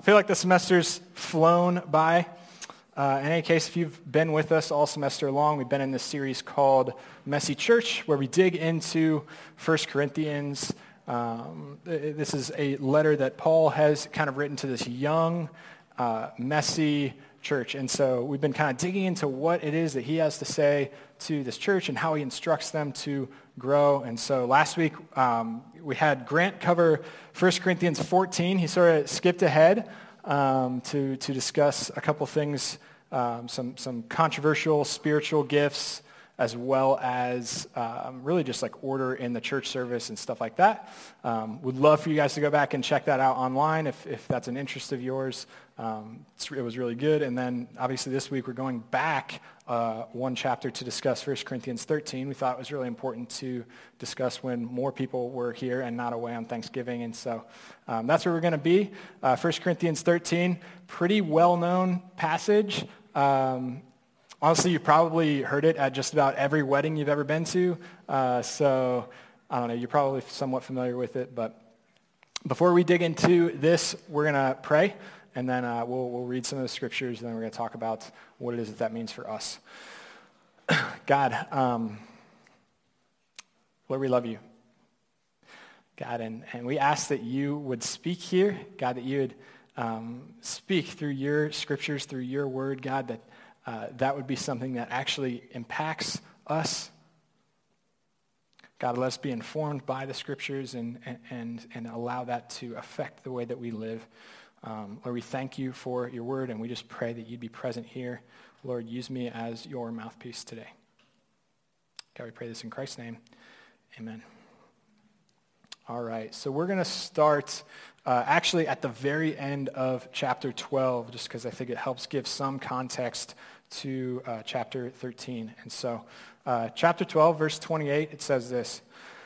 feel like the semester's flown by. In any case, if you've been with us all semester long, we've been in this series called Messy Church, where we dig into 1 Corinthians. This is a letter that Paul has kind of written to this young, messy church. And so we've been kind of digging into what it is that he has to say to this church and how he instructs them to grow. And so last week, we had Grant cover 1 Corinthians 14. He sort of skipped ahead to discuss a couple things, some controversial spiritual gifts, as well as really just like order in the church service and stuff like that. Would love for you guys to go back and check that out online if that's an interest of yours. It was really good. And then obviously this week we're going back one chapter to discuss 1 Corinthians 13. We thought it was really important to discuss when more people were here and not away on Thanksgiving. And so that's where we're going to be. 1 Corinthians 13, pretty well-known passage. Honestly, you probably heard it at just about every wedding you've ever been to. So, I don't know, you're probably somewhat familiar with it. But before we dig into this, we're going to pray, and then we'll read some of the scriptures, and then we're going to talk about what it is that means for us. God, Lord, we love you. God, and we ask that you would speak here. God, that you would speak through your scriptures, through your word, God, that that would be something that actually impacts us. God, let us be informed by the scriptures and allow that to affect the way that we live. Lord, we thank you for your word, and we just pray that you'd be present here. Lord, use me as your mouthpiece today. God, we pray this in Christ's name. Amen. All right, so we're going to start actually at the very end of chapter 12, just because I think it helps give some context to chapter 13. And so chapter 12, verse 28, it says this,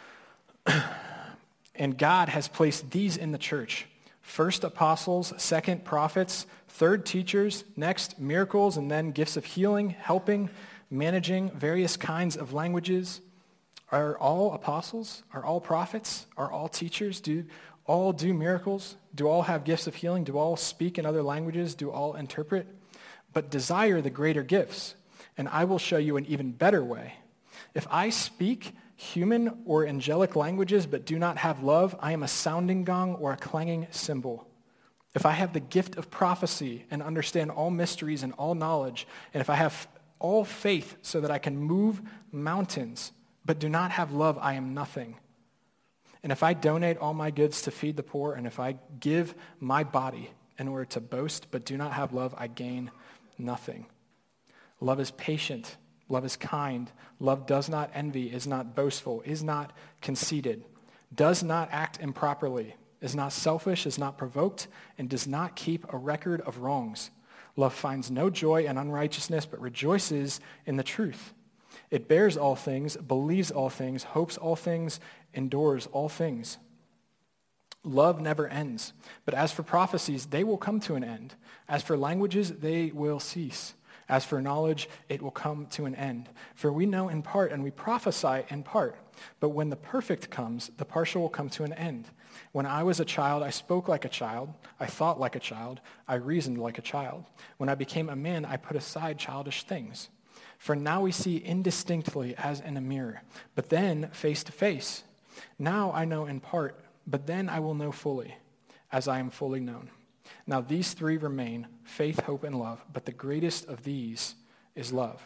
"And God has placed these in the church, first apostles, second prophets, third teachers, next miracles, and then gifts of healing, helping, managing various kinds of languages. Are all apostles? Are all prophets? Are all teachers? Do all do miracles? Do all have gifts of healing? Do all speak in other languages? Do all interpret? But desire the greater gifts, and I will show you an even better way. If I speak human or angelic languages but do not have love, I am a sounding gong or a clanging cymbal. If I have the gift of prophecy and understand all mysteries and all knowledge, and if I have all faith so that I can move mountains, but do not have love, I am nothing. And if I donate all my goods to feed the poor, and if I give my body in order to boast, but do not have love, I gain nothing. Love is patient. Love is kind. Love does not envy, is not boastful, is not conceited, does not act improperly, is not selfish, is not provoked, and does not keep a record of wrongs. Love finds no joy in unrighteousness, but rejoices in the truth. It bears all things, believes all things, hopes all things, endures all things. Love never ends. But as for prophecies, they will come to an end. As for languages, they will cease. As for knowledge, it will come to an end. For we know in part and we prophesy in part. But when the perfect comes, the partial will come to an end. When I was a child, I spoke like a child. I thought like a child. I reasoned like a child. When I became a man, I put aside childish things. For now we see indistinctly as in a mirror, but then face to face. Now I know in part, but then I will know fully, as I am fully known. Now these three remain, faith, hope, and love, but the greatest of these is love."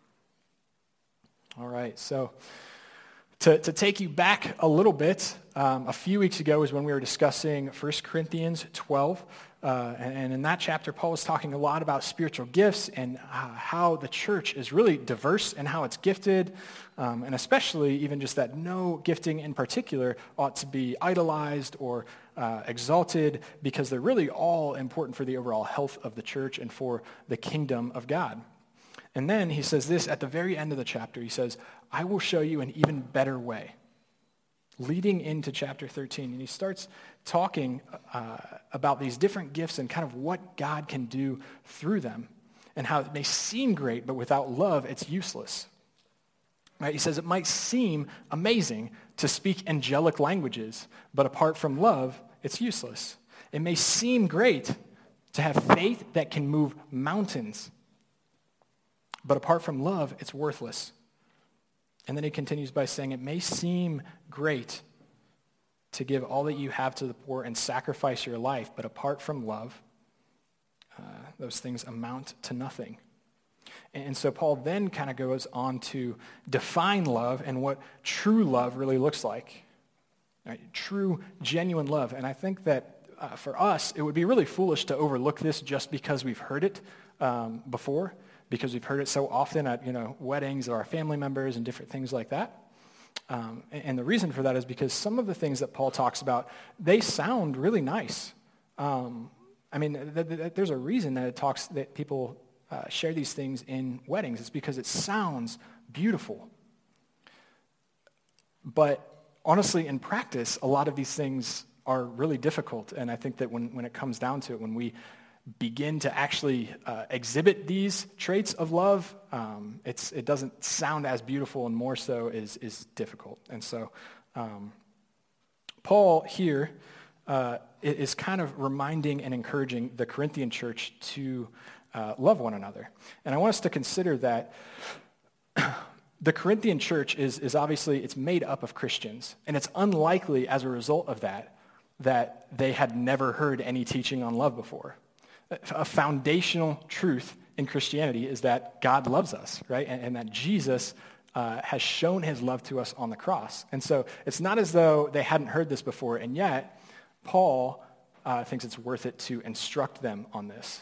All right, so to take you back a little bit, a few weeks ago is when we were discussing 1 Corinthians 12. And in that chapter, Paul was talking a lot about spiritual gifts and how the church is really diverse and how it's gifted, and especially even just that no gifting in particular ought to be idolized or exalted, because they're really all important for the overall health of the church and for the kingdom of God. And then he says this at the very end of the chapter. He says, "I will show you an even better way," leading into chapter 13. And he starts talking about these different gifts and kind of what God can do through them and how it may seem great, but without love, it's useless. Right? He says it might seem amazing to speak angelic languages, but apart from love, it's useless. It may seem great to have faith that can move mountains. But apart from love, it's worthless. And then he continues by saying, it may seem great to give all that you have to the poor and sacrifice your life, but apart from love, those things amount to nothing. And so Paul then kind of goes on to define love and what true love really looks like. Right? True, genuine love. And I think that for us, it would be really foolish to overlook this just because we've heard it before, because we've heard it so often at weddings or our family members and different things like that. And the reason for that is because some of the things that Paul talks about, they sound really nice. There's a reason that people share these things in weddings. It's because it sounds beautiful. But honestly, in practice, a lot of these things are really difficult. And I think that when it comes down to it, when we begin to actually exhibit these traits of love, it doesn't sound as beautiful, and more so is difficult. And so Paul here is kind of reminding and encouraging the Corinthian church to love one another. And I want us to consider that the Corinthian church is obviously, it's made up of Christians, and it's unlikely as a result of that they had never heard any teaching on love before. A foundational truth in Christianity is that God loves us, right? And that Jesus has shown his love to us on the cross. And so it's not as though they hadn't heard this before, and yet Paul thinks it's worth it to instruct them on this.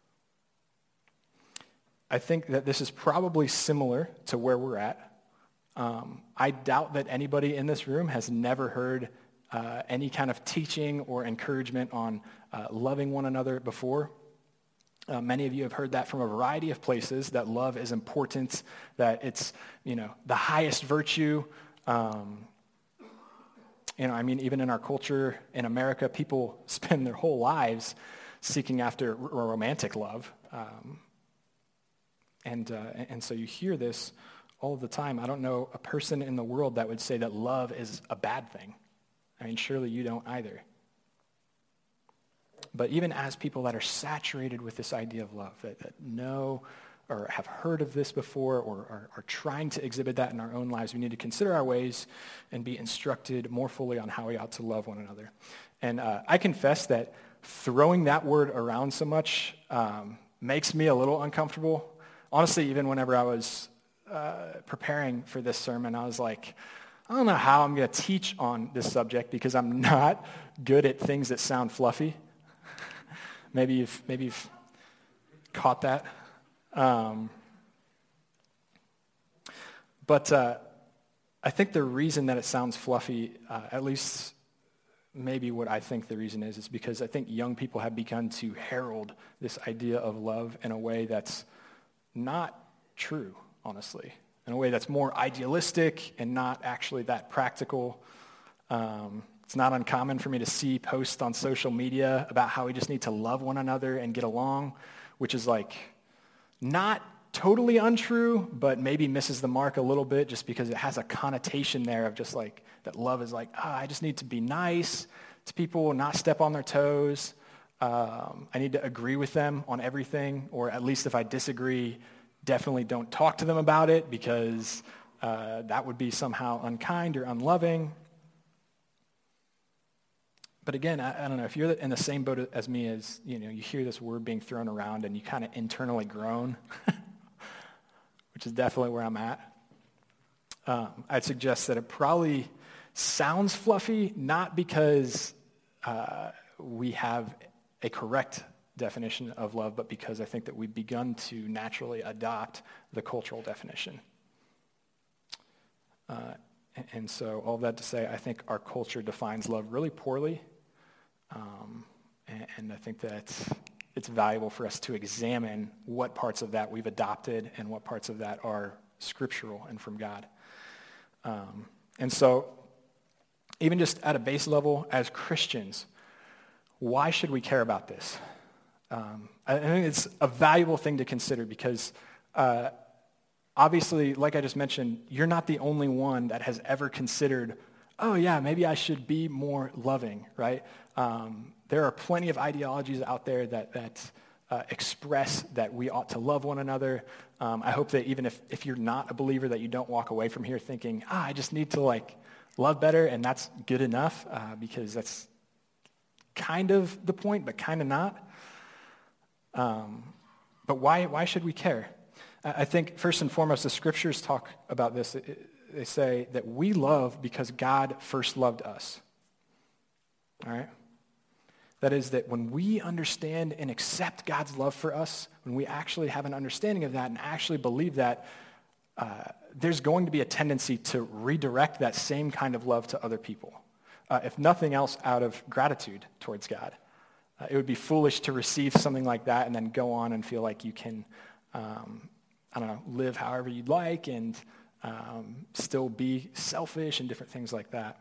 I think that this is probably similar to where we're at. I doubt that anybody in this room has never heard any kind of teaching or encouragement on loving one another before. Many of you have heard that from a variety of places, that love is important, that it's, the highest virtue. Even in our culture in America, people spend their whole lives seeking after romantic love. And so you hear this all the time. I don't know a person in the world that would say that love is a bad thing. Surely you don't either. But even as people that are saturated with this idea of love, that know or have heard of this before or are trying to exhibit that in our own lives, we need to consider our ways and be instructed more fully on how we ought to love one another. And I confess that throwing that word around so much makes me a little uncomfortable. Honestly, even whenever I was preparing for this sermon, I was like, I don't know how I'm going to teach on this subject because I'm not good at things that sound fluffy. Maybe you've caught that. But I think the reason that it sounds fluffy, at least maybe what I think the reason is because I think young people have begun to herald this idea of love in a way that's not true, honestly, in a way that's more idealistic and not actually that practical. It's not uncommon for me to see posts on social media about how we just need to love one another and get along, which is like not totally untrue, but maybe misses the mark a little bit just because it has a connotation there of just like that love is like, I just need to be nice to people, not step on their toes. I need to agree with them on everything, or at least if I disagree, definitely don't talk to them about it because that would be somehow unkind or unloving. But again, I don't know, if you're in the same boat as me as, you hear this word being thrown around and you kind of internally groan, which is definitely where I'm at, I'd suggest that it probably sounds fluffy, not because we have a correct definition of love, but because I think that we've begun to naturally adopt the cultural definition. And so all that to say, I think our culture defines love really poorly. And I think that it's valuable for us to examine what parts of that we've adopted and what parts of that are scriptural and from God. And so even just at a base level, as Christians, why should we care about this? I think it's a valuable thing to consider because obviously, like I just mentioned, you're not the only one that has ever considered, oh yeah, maybe I should be more loving, right? there are plenty of ideologies out there that express that we ought to love one another. I hope that even if you're not a believer, that you don't walk away from here thinking, I just need to love better, and that's good enough, because that's kind of the point, but kind of not. But why should we care? I think first and foremost, the scriptures talk about this. They say that we love because God first loved us. All right? That is, that when we understand and accept God's love for us, when we actually have an understanding of that and actually believe that, there's going to be a tendency to redirect that same kind of love to other people, if nothing else out of gratitude towards God. It would be foolish to receive something like that and then go on and feel like you can, live however you'd like and still be selfish and different things like that.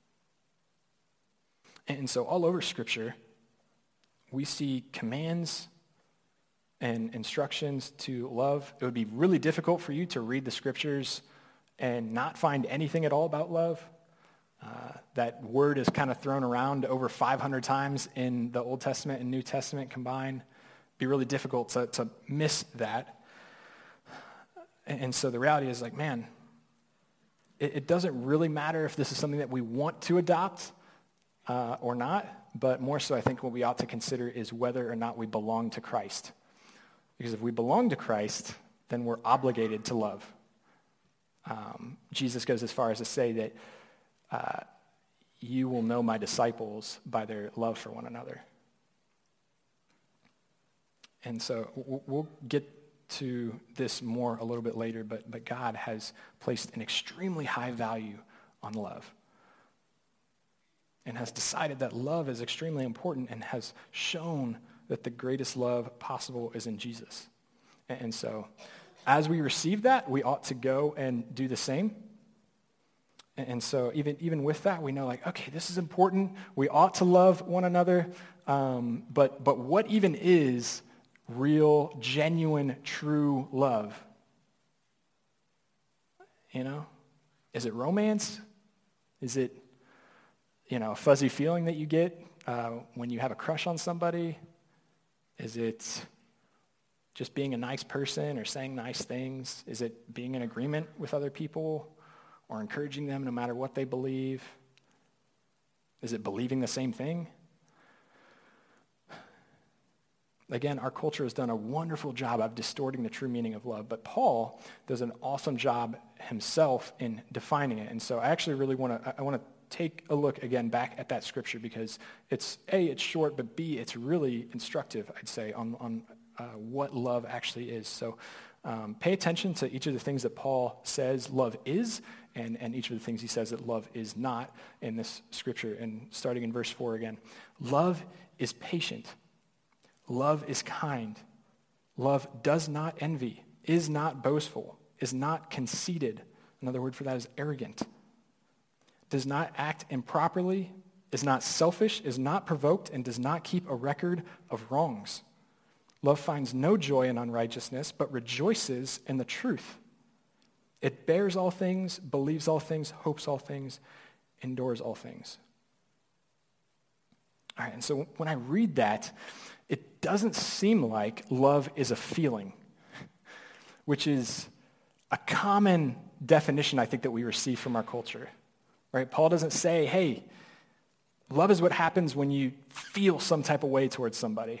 And so all over Scripture, we see commands and instructions to love. It would be really difficult for you to read the Scriptures and not find anything at all about love. That word is kind of thrown around over 500 times in the Old Testament and New Testament combined. It'd be really difficult to miss that. And so the reality is it doesn't really matter if this is something that we want to adopt or not, but more so I think what we ought to consider is whether or not we belong to Christ. Because if we belong to Christ, then we're obligated to love. Jesus goes as far as to say that you will know my disciples by their love for one another. And so we'll get to this more a little bit later, but God has placed an extremely high value on love and has decided that love is extremely important and has shown that the greatest love possible is in Jesus. And so as we receive that, we ought to go and do the same. And so even with that, we know okay, this is important. We ought to love one another. But what even is real, genuine, true love? Is it romance? Is it, a fuzzy feeling that you get when you have a crush on somebody? Is it just being a nice person or saying nice things? Is it being in agreement with other people or encouraging them no matter what they believe? Is it believing the same thing? Again, our culture has done a wonderful job of distorting the true meaning of love, but Paul does an awesome job himself in defining it. And so I actually really want to take a look again back at that scripture because it's short, but B, it's really instructive, I'd say, on what love actually is. So pay attention to each of the things that Paul says love is and each of the things he says that love is not in this scripture. And starting in verse 4 again, love is patient. Love is kind. Love does not envy, is not boastful, is not conceited. Another word for that is arrogant. Does not act improperly, is not selfish, is not provoked, and does not keep a record of wrongs. Love finds no joy in unrighteousness, but rejoices in the truth. It bears all things, believes all things, hopes all things, endures all things. All right, and so when I read that, it doesn't seem like love is a feeling, which is a common definition, I think, that we receive from our culture. Right? Paul doesn't say, hey, love is what happens when you feel some type of way towards somebody,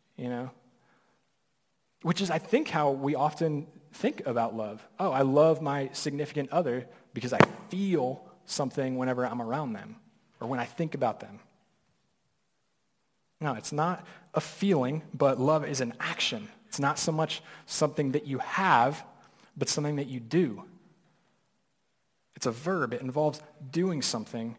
Which is, I think, how we often think about love. Oh, I love my significant other because I feel something whenever I'm around them or when I think about them. No, it's not a feeling, but love is an action. It's not so much something that you have, but something that you do. It's a verb. It involves doing something.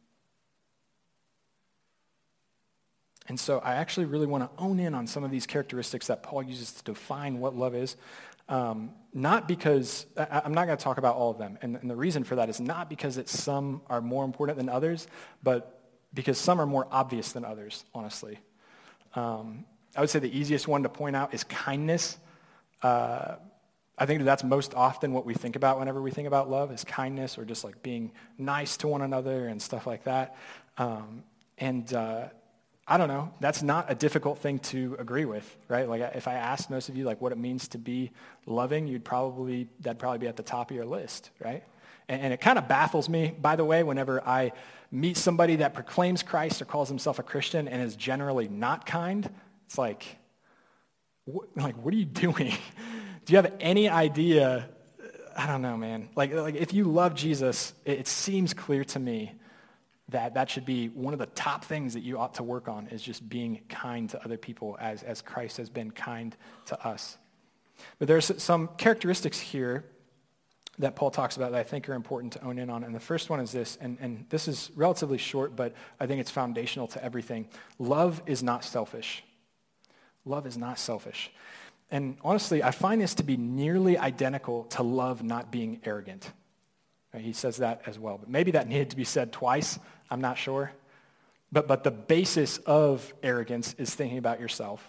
And so I actually really want to own in on some of these characteristics that Paul uses to define what love is. Not because, I'm not going to talk about all of them. And the reason for that is not because some are more important than others, but because some are more obvious than others, honestly. I would say the easiest one to point out is kindness. I think that's most often what we think about whenever we think about love is kindness or just being nice to one another and stuff like that. And I don't know, that's not a difficult thing to agree with, right? Like if I asked most of you like what it means to be loving, that'd probably be at the top of your list, right? And it kind of baffles me, by the way, whenever I meet somebody that proclaims Christ or calls himself a Christian and is generally not kind. It's like, what are you doing? Do you have any idea? I don't know, man. Like if you love Jesus, it seems clear to me that should be one of the top things that you ought to work on, is just being kind to other people as Christ has been kind to us. But there's some characteristics here that Paul talks about that I think are important to own in on. And the first one is this, and this is relatively short, but I think it's foundational to everything. Love is not selfish. Love is not selfish. And honestly, I find this to be nearly identical to love not being arrogant. He says that as well. But maybe that needed to be said twice. I'm not sure. But the basis of arrogance is thinking about yourself.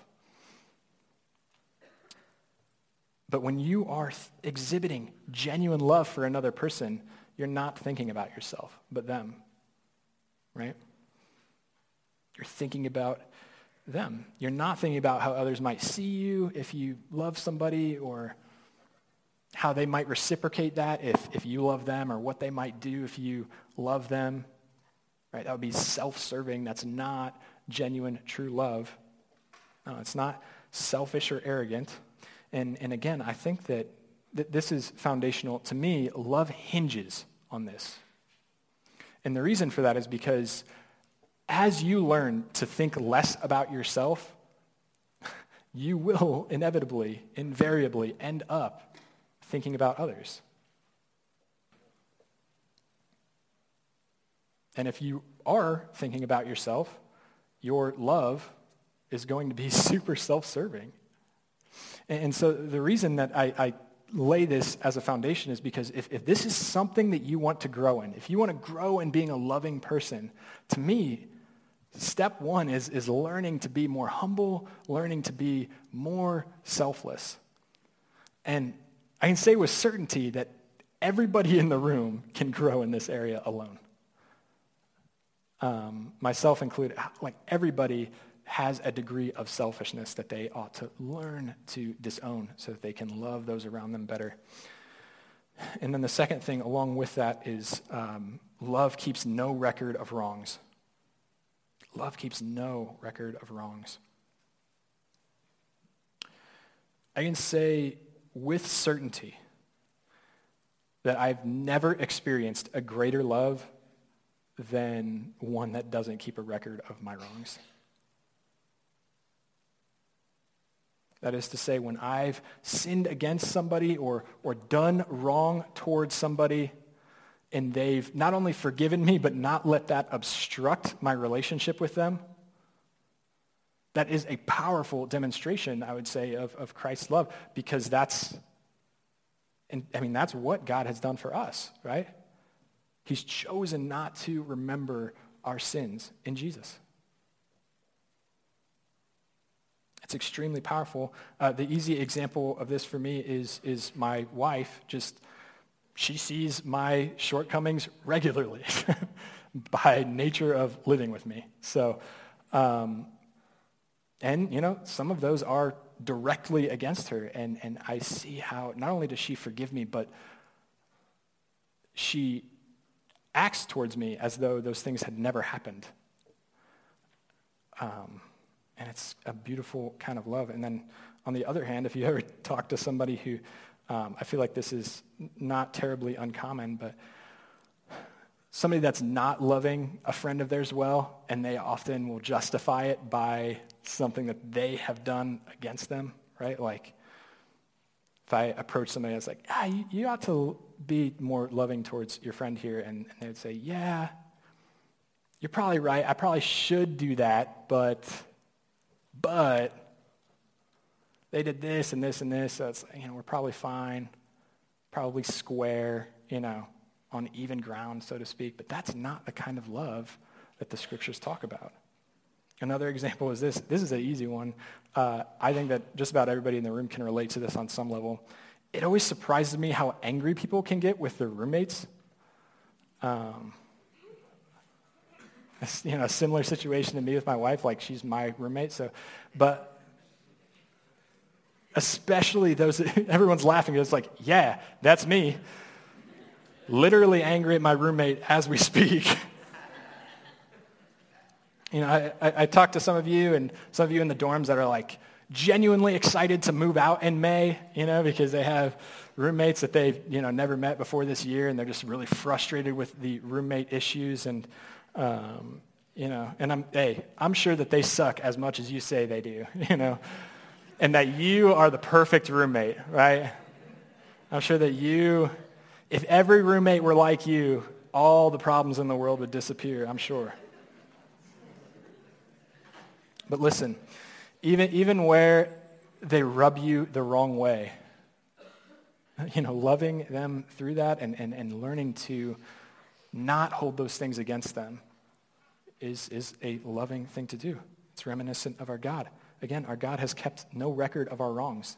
But when you are exhibiting genuine love for another person, you're not thinking about yourself, but them, right? You're thinking about them. You're not thinking about how others might see you if you love somebody, or how they might reciprocate that if you love them, or what they might do if you love them, right? That would be self-serving. That's not genuine, true love. No, it's not selfish or arrogant. And again, I think that this is foundational. To me, love hinges on this. And the reason for that is because as you learn to think less about yourself, you will inevitably, invariably end up thinking about others. And if you are thinking about yourself, your love is going to be super self-serving. And so the reason that I lay this as a foundation is because if this is something that you want to grow in, if you want to grow in being a loving person, to me, step one is learning to be more humble, learning to be more selfless. And I can say with certainty that everybody in the room can grow in this area alone. Myself included, like everybody has a degree of selfishness that they ought to learn to disown so that they can love those around them better. And then the second thing along with that is love keeps no record of wrongs. Love keeps no record of wrongs. I can say with certainty that I've never experienced a greater love than one that doesn't keep a record of my wrongs. That is to say, when I've sinned against somebody or done wrong towards somebody, and they've not only forgiven me, but not let that obstruct my relationship with them, that is a powerful demonstration, I would say, of Christ's love, because that's what God has done for us, right? He's chosen not to remember our sins in Jesus. It's extremely powerful. The easy example of this for me is my wife. She sees my shortcomings regularly by nature of living with me. So, some of those are directly against her. And I see how not only does she forgive me, but she acts towards me as though those things had never happened. And it's a beautiful kind of love. And then on the other hand, if you ever talk to somebody who, I feel like this is not terribly uncommon, but somebody that's not loving a friend of theirs well, and they often will justify it by something that they have done against them, right? Like if I approach somebody that's like, you ought to be more loving towards your friend here, and they would say, yeah, you're probably right. I probably should do that, but they did this and this and this, so it's, we're probably fine, probably square, on even ground, so to speak. But that's not the kind of love that the scriptures talk about. Another example is this. This is an easy one. I think that just about everybody in the room can relate to this on some level. It always surprises me how angry people can get with their roommates. A similar situation to me with my wife, like she's my roommate. So, but especially those, everyone's laughing. It's like, yeah, that's me. Literally angry at my roommate as we speak. I talked to some of you and some of you in the dorms that are like genuinely excited to move out in May, because they have roommates that they've, never met before this year, and they're just really frustrated with the roommate issues. And, and I'm sure that they suck as much as you say they do, and that you are the perfect roommate, right? I'm sure that if every roommate were like you, all the problems in the world would disappear, I'm sure. But listen, even where they rub you the wrong way, loving them through that and learning to not hold those things against them is a loving thing to do. It's reminiscent of our God. Again, our God has kept no record of our wrongs.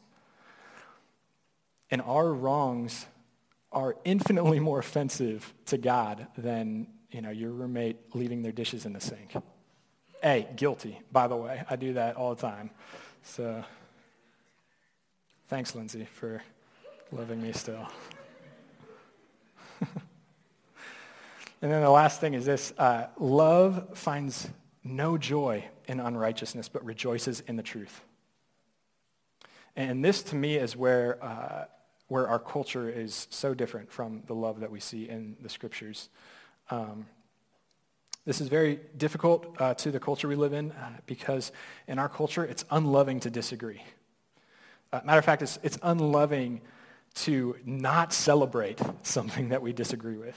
And our wrongs are infinitely more offensive to God than, your roommate leaving their dishes in the sink. Guilty, by the way. I do that all the time. So, thanks, Lindsay, for loving me still. And then the last thing is this. Love finds no joy in unrighteousness, but rejoices in the truth. And this, to me, is where our culture is so different from the love that we see in the Scriptures. This is very difficult to the culture we live in because in our culture, it's unloving to disagree. Matter of fact, it's unloving to not celebrate something that we disagree with.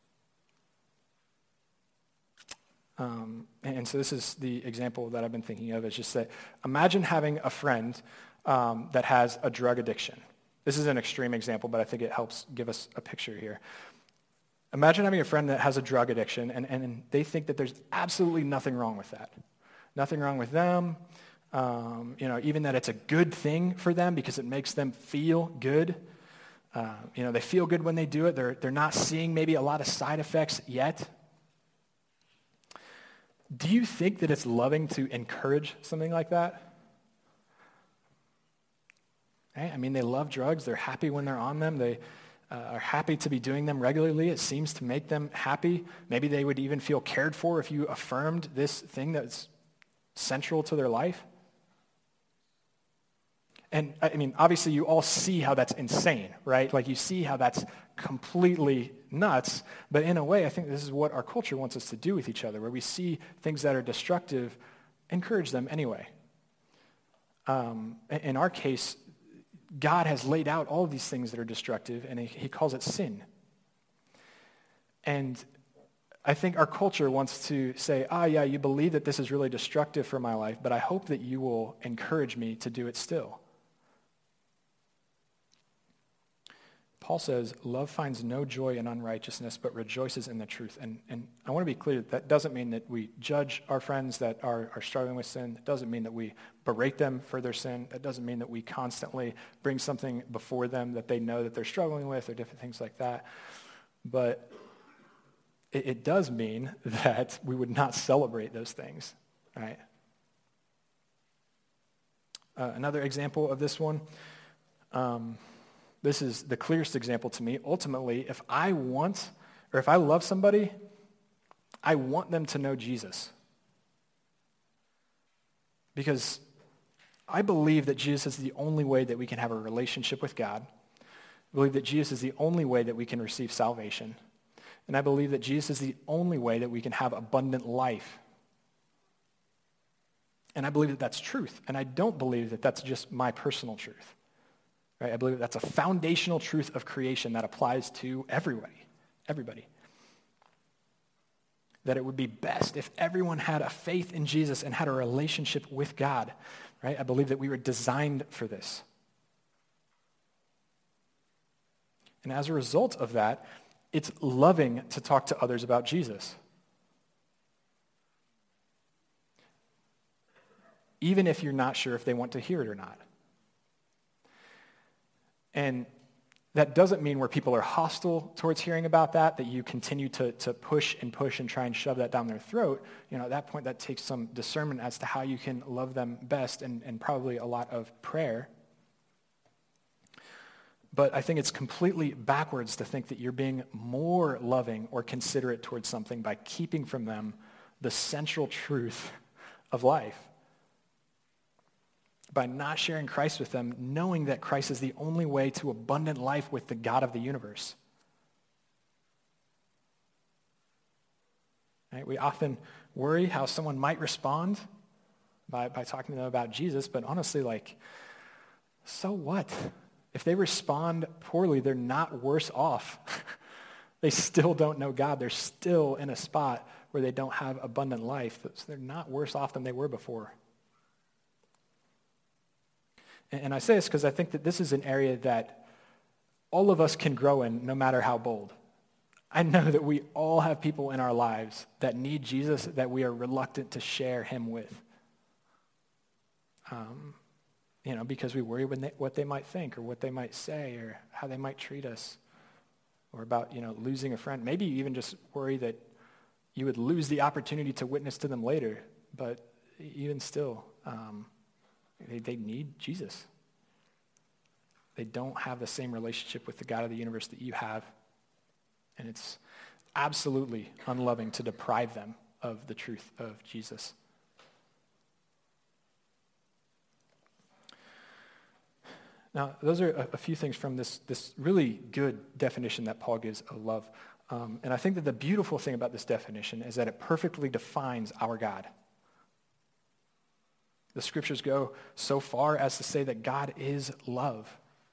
And so this is the example that I've been thinking of, is just that imagine having a friend that has a drug addiction. This is an extreme example, but I think it helps give us a picture here. Imagine having a friend that has a drug addiction, and they think that there's absolutely nothing wrong with that. Nothing wrong with them. Even that it's a good thing for them because it makes them feel good. They feel good when they do it. They're not seeing maybe a lot of side effects yet. Do you think that it's loving to encourage something like that? They love drugs. They're happy when they're on them. They are happy to be doing them regularly. It seems to make them happy. Maybe they would even feel cared for if you affirmed this thing that's central to their life. And obviously you all see how that's insane, right? Like you see how that's completely nuts. But in a way, I think this is what our culture wants us to do with each other, where we see things that are destructive, encourage them anyway. In our case, God has laid out all of these things that are destructive, and he calls it sin. And I think our culture wants to say, yeah, you believe that this is really destructive for my life, but I hope that you will encourage me to do it still. Paul says, love finds no joy in unrighteousness, but rejoices in the truth. And I want to be clear, that doesn't mean that we judge our friends that are struggling with sin. It doesn't mean that we berate them for their sin. That doesn't mean that we constantly bring something before them that they know that they're struggling with, or different things like that. But it does mean that we would not celebrate those things, right? Another example of this one, this is the clearest example to me. Ultimately, if I love somebody, I want them to know Jesus. Because I believe that Jesus is the only way that we can have a relationship with God. I believe that Jesus is the only way that we can receive salvation. And I believe that Jesus is the only way that we can have abundant life. And I believe that that's truth. And I don't believe that that's just my personal truth. Right? I believe that that's a foundational truth of creation that applies to everybody. That it would be best if everyone had a faith in Jesus and had a relationship with God. Right? I believe that we were designed for this. And as a result of that, it's loving to talk to others about Jesus. Even if you're not sure if they want to hear it or not. And That doesn't mean where people are hostile towards hearing about that you continue to push and try and shove that down their throat. At that point, that takes some discernment as to how you can love them best and probably a lot of prayer. But I think it's completely backwards to think that you're being more loving or considerate towards something by keeping from them the central truth of life. By not sharing Christ with them, knowing that Christ is the only way to abundant life with the God of the universe. Right? We often worry how someone might respond by talking to them about Jesus, but honestly, so what? If they respond poorly, they're not worse off. They still don't know God. They're still in a spot where they don't have abundant life. So they're not worse off than they were before. And I say this because I think that this is an area that all of us can grow in no matter how bold. I know that we all have people in our lives that need Jesus that we are reluctant to share him with. Because we worry what they might think or what they might say or how they might treat us or about, losing a friend. Maybe you even just worry that you would lose the opportunity to witness to them later. But even still, they need Jesus. They don't have the same relationship with the God of the universe that you have. And it's absolutely unloving to deprive them of the truth of Jesus. Now, those are a few things from this really good definition that Paul gives of love. And I think that the beautiful thing about this definition is that it perfectly defines our God. The scriptures go so far as to say that God is love.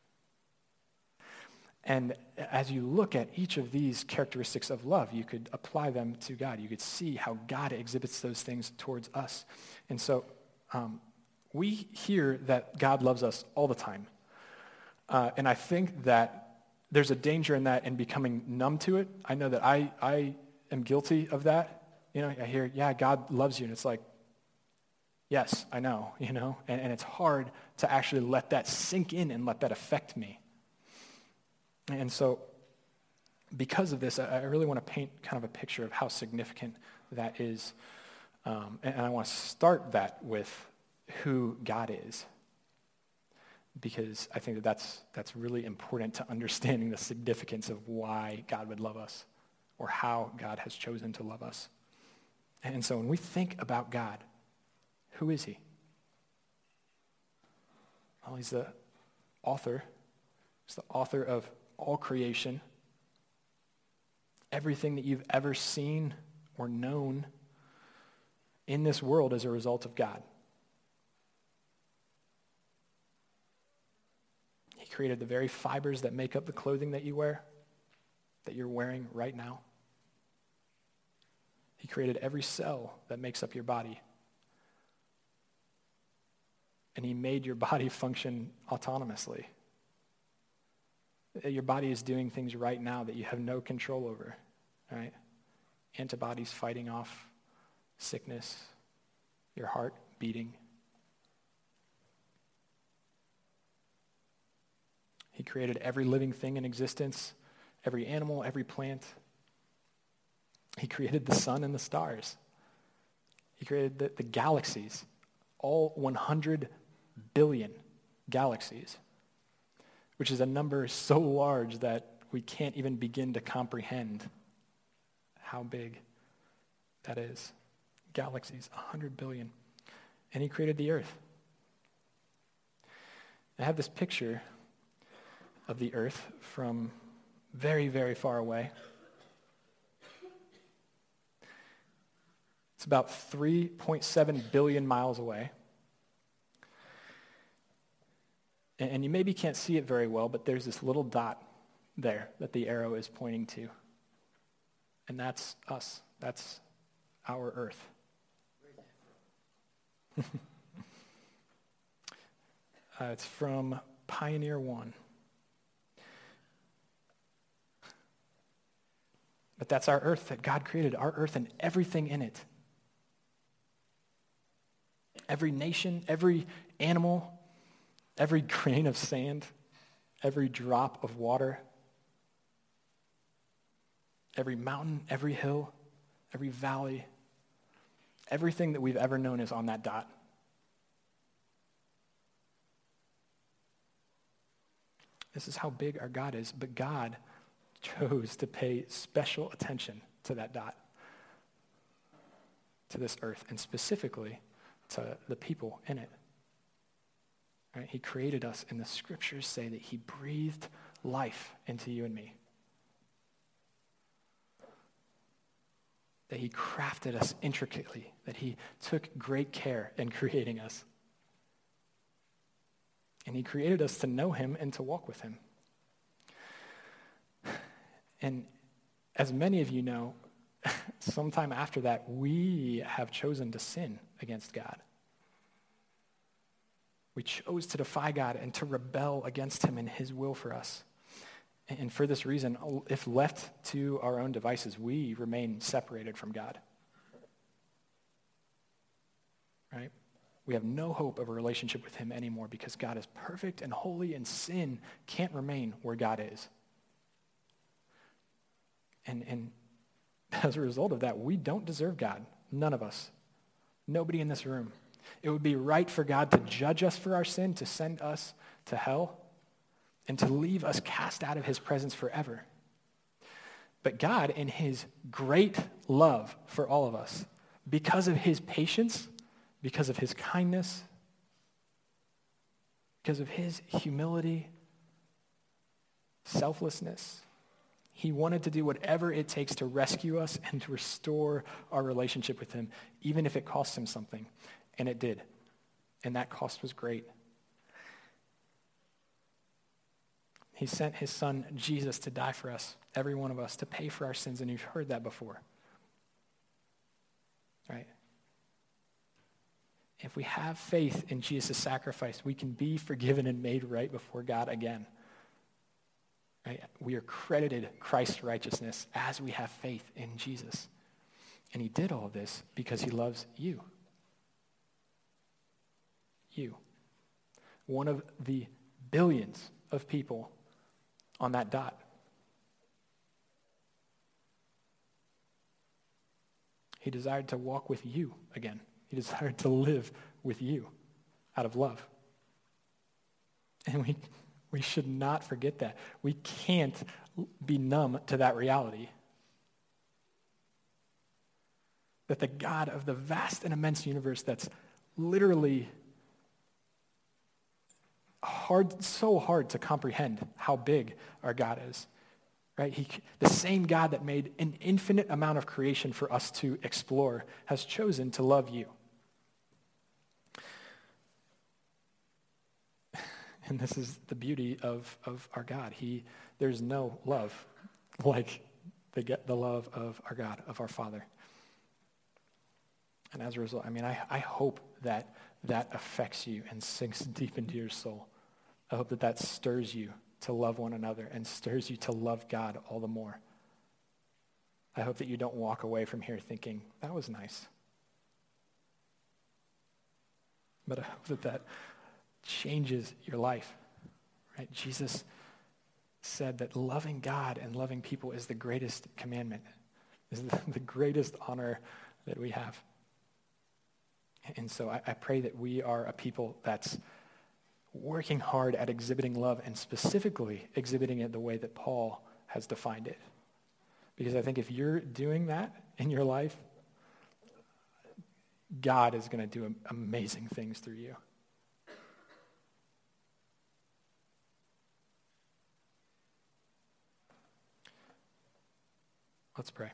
And as you look at each of these characteristics of love, you could apply them to God. You could see how God exhibits those things towards us. And so we hear that God loves us all the time. And I think that there's a danger in that and becoming numb to it. I know that I am guilty of that. I hear, yeah, God loves you. And it's like, yes, I know, and it's hard to actually let that sink in and let that affect me. And so because of this, I really want to paint kind of a picture of how significant that is. And I want to start that with who God is. Because I think that's really important to understanding the significance of why God would love us or how God has chosen to love us. And so when we think about God, who is he? Well, he's the author. He's the author of all creation. Everything that you've ever seen or known in this world is a result of God. He created the very fibers that make up the clothing that you wear, that you're wearing right now. He created every cell that makes up your body. And he made your body function autonomously. Your body is doing things right now that you have no control over, right? Antibodies fighting off sickness, your heart beating. He created every living thing in existence, every animal, every plant. He created the sun and the stars. He created the galaxies, all 100 billion galaxies, which is a number so large that we can't even begin to comprehend how big that is. Galaxies, 100 billion. And he created the earth. I have this picture of the earth from very, very far away. It's about 3.7 billion miles away. And you maybe can't see it very well, but there's this little dot there that the arrow is pointing to. And that's us. That's our earth. It's from Pioneer 1. But that's our earth that God created, our earth and everything in it. Every nation, every animal, every grain of sand, every drop of water, every mountain, every hill, every valley, everything that we've ever known is on that dot. This is how big our God is, but God chose to pay special attention to that dot, to this earth, and specifically to the people in it. Right? He created us, and the scriptures say that he breathed life into you and me. That he crafted us intricately, that he took great care in creating us. And he created us to know him and to walk with him. And as many of you know, sometime after that, we have chosen to sin against God. We chose to defy God and to rebel against him and his will for us. And for this reason, if left to our own devices, we remain separated from God. Right? We have no hope of a relationship with him anymore because God is perfect and holy, and sin can't remain where God is. And as a result of that, we don't deserve God. None of us. Nobody in this room. It would be right for God to judge us for our sin, to send us to hell, and to leave us cast out of his presence forever. But God, in his great love for all of us, because of his patience, because of his kindness, because of his humility, selflessness, he wanted to do whatever it takes to rescue us and to restore our relationship with him, even if it costs him something. And it did. And that cost was great. He sent his son, Jesus, to die for us, every one of us, to pay for our sins. And you've heard that before. Right? If we have faith in Jesus' sacrifice, we can be forgiven and made right before God again. Right? We are credited Christ's righteousness as we have faith in Jesus. And he did all of this because he loves you. You. One of the billions of people on that dot. He desired to walk with you again. He desired to live with you out of love. And we should not forget that. We can't be numb to that reality. That the God of the vast and immense universe that's literally so hard to comprehend how big our God is. Right? The same God that made an infinite amount of creation for us to explore has chosen to love you. And this is the beauty of our God. There's no love like the love of our God, of our Father. And as a result, I hope that affects you and sinks deep into your soul. I hope that stirs you to love one another and stirs you to love God all the more. I hope that you don't walk away from here thinking, that was nice. But I hope that changes your life. Right? Jesus said that loving God and loving people is the greatest commandment, is the greatest honor that we have. And so I pray that we are a people that's working hard at exhibiting love, and specifically exhibiting it the way that Paul has defined it. Because I think if you're doing that in your life, God is going to do amazing things through you. Let's pray.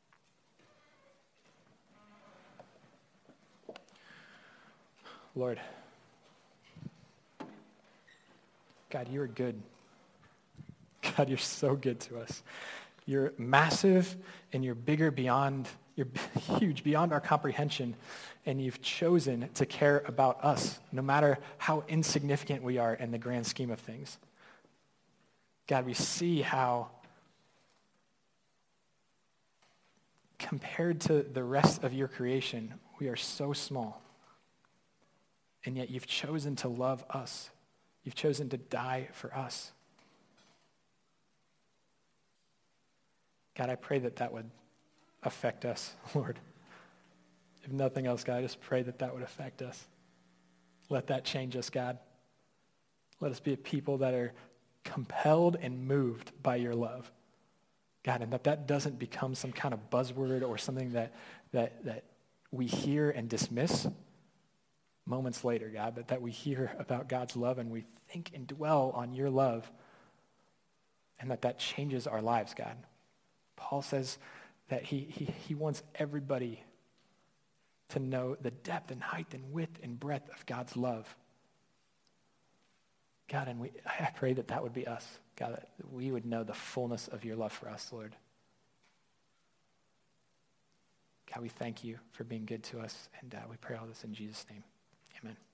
Lord, God, you are good. God, you're so good to us. You're massive and you're you're huge beyond our comprehension, and you've chosen to care about us, no matter how insignificant we are in the grand scheme of things. God, we see how, compared to the rest of your creation, we are so small. And yet you've chosen to love us. You've chosen to die for us. God, I pray that that would affect us, Lord. If nothing else, God, I just pray that that would affect us. Let that change us, God. Let us be a people that are compelled and moved by your love. God, and that doesn't become some kind of buzzword or something that we hear and dismiss moments later, God, but that we hear about God's love and we think and dwell on your love and that changes our lives, God. Paul says that he wants everybody to know the depth and height and width and breadth of God's love. God, and I pray that that would be us, God, that we would know the fullness of your love for us, Lord. God, we thank you for being good to us, and we pray all this in Jesus' name. Amen.